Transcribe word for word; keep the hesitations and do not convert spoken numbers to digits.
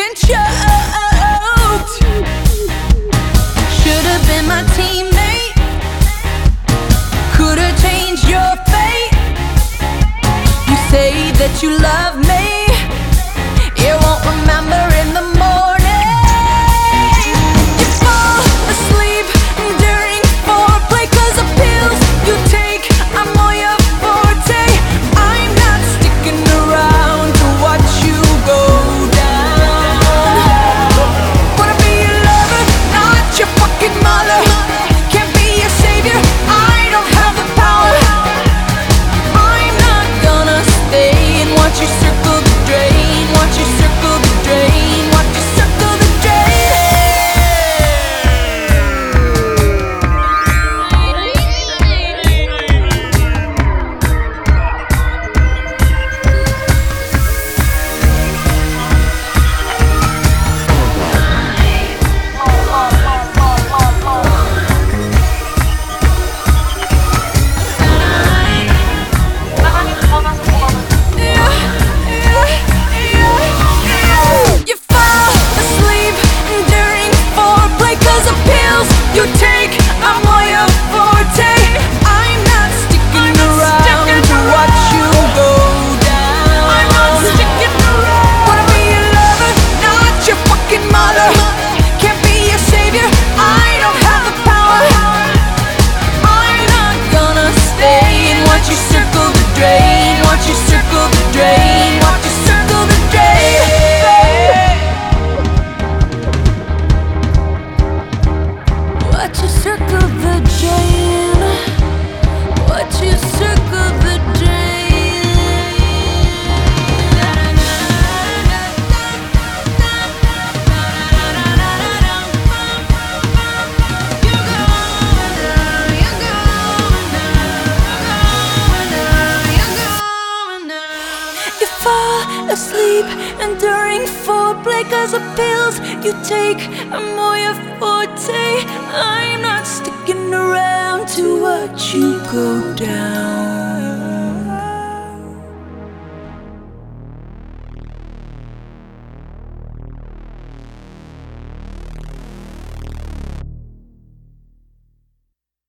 getting choked. Should've been my teammate, could've changed your fate. You say that you love me, you won't remember in the morning. You fall asleep during foreplay, 'cause the pills you take are more your forte. I'm not sticking around to watch you go down. Wanna be your lover, not your fucking mother. Can't be your savior, I don't have the power. I'm not gonna stay and watch you circle the drain. Watch you circle the drain. Watch you circle the You fall asleep during foreplay, 'cause the pills you take are more your forte. I'm not sticking around to watch you go down. I'm not sticking around. Wanna be your lover, not your fucking mother. Can't be your savior, I don't have the power. I'm not gonna stay and watch you circle the drain. Watch you circle the drain. Watch you circle the drain. Watch you circle the drain. Watch you circle the You fall asleep and during foreplay, 'cause the pills you take are more your forte. I'm not sticking around to watch you go down.